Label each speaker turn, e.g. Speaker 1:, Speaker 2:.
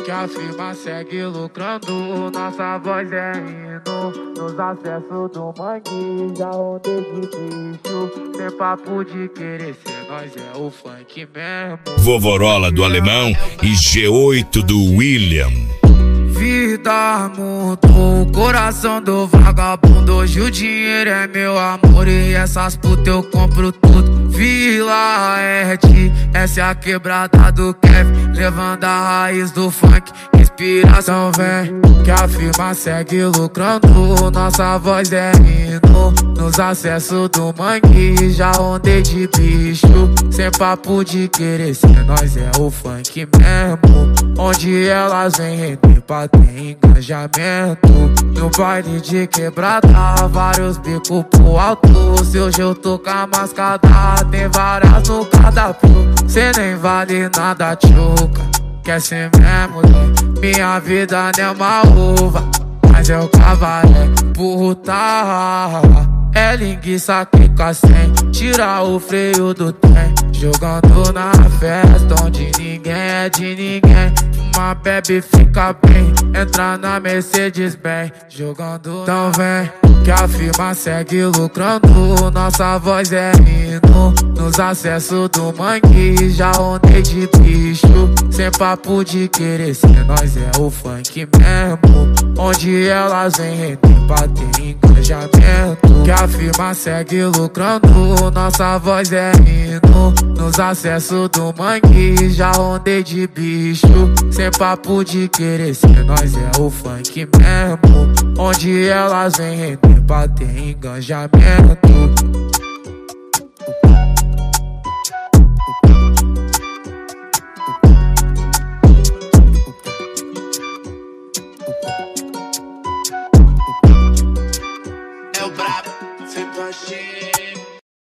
Speaker 1: que a firma segue lucrando. Nossa voz é hino nos acessos do mangue. Já ondei de bicho, sem papo de querer ser, nós é o funk mesmo.
Speaker 2: Vovorola do Alemão e G8 do William.
Speaker 1: Vida mudou o coração do vagabundo. Hoje o dinheiro é meu amor e essas putas eu compro tudo. Vila Ed, essa é a quebrada do Kevin, levando a raiz do funk. Inspiração vem, que a firma segue lucrando. Nossa voz é hino nos acessos do mangue. Já ondei de bicho, sem papo de querer ser, nós é o funk mesmo. Onde elas vêm render pra ter engajamento. No baile de quebrada, vários bicos pro alto. Se hoje eu tô com a mascada, tem várias no cardápio. Cê nem vale nada, tchuca, quer ser mesmo, né? Minha vida não é uma uva, mas eu cavalei puta. É linguiça que sem, tira o freio do trem. Jogando na festa onde ninguém é de ninguém. Uma bebe fica bem, entra na Mercedes bem. Jogando, então vem, que a firma segue lucrando. Nossa voz é hino nos acessos do mangue. Já ondei de bicho, sem papo de querer ser, nós é o funk mesmo. Onde elas vêm render pra ter engajamento. Que a firma segue lucrando. Nossa voz é hino nos acessos do mangue. Já ondei de bicho, sem papo de querer ser, nós é o funk mesmo. Onde elas vêm render pra ter engajamento.
Speaker 3: É o brabo, sempre achei.